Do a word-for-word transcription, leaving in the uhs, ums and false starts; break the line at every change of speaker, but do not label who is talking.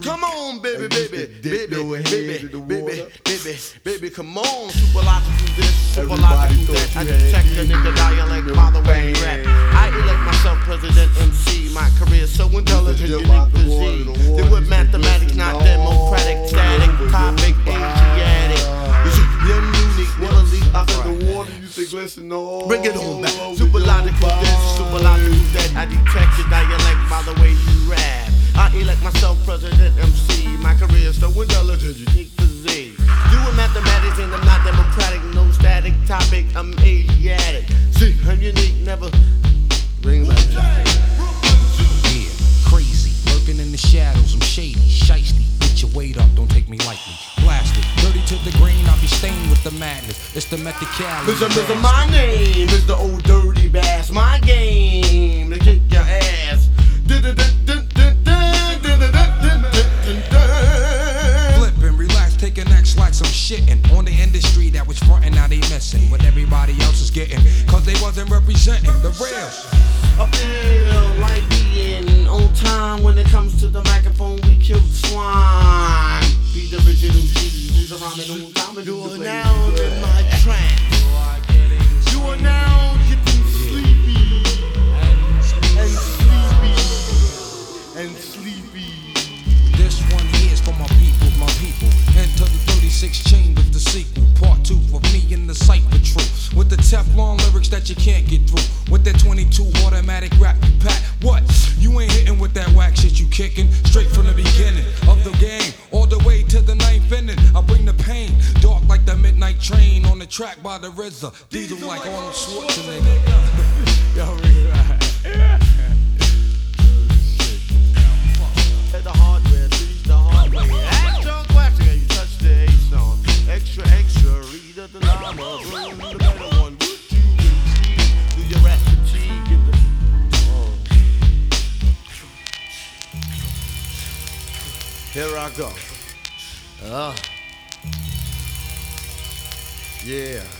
Come on, baby, baby, baby, baby, baby, baby, baby, come on. Super logical this, super logical that. I detect a nigga dialect by the way you rap. I elect myself president M C. My career so intelligent, unique physique. They with mathematics, not democratic, static, topic, Asiatic. You see, them unique, never leave out of the water. You say, listen, no. Bring it on back. Super logical this, super logical that. I detect your dialect by the way you rap. I elect myself president M C. My career so intelligent, unique physique. Doing mathematics and I'm not democratic, no static topic, I'm Asiatic. See, I'm unique, never bring back that.
Yeah, crazy, lurking in the shadows, I'm shady, shiesty. Get your weight up, don't take me lightly. Blasted, dirty to the green, I'll be stained with the madness. It's the Method Cali.
Mister Mister My name is the old dirty bass. My game to kick your ass.
Flippin', relax, take an X like some shittin'. On the industry that was frontin', now they missin' what everybody else is gettin', cause they wasn't representing the real.
I feel like being on time when it comes to the microphone. We killed swine. Be the original G. Who's a rhyming on time. You are now in my trance. You are now getting sleepy and sleepy and sleepy.
This one here's for my people, my people. Enter the thirty-six chambers, the sequel, part two of me in the cypher truth. With the Teflon lyrics that you can't get through. With that twenty-two automatic rap you pack. What? You ain't hitting with that whack shit you kicking. Straight from the beginning of the game, all the way to the ninth inning. I bring the pain, dark like the midnight train. On the track by the R Z A, diesel like Arnold Schwarzenegger. Yo, right.
The hardware, please, the hardware. Action question, you touch the A song. Extra, extra, read at the llama. Bring the better one. Would you intrigue? Do your rap fatigue in the. Oh. Here I go. Uh. Yeah.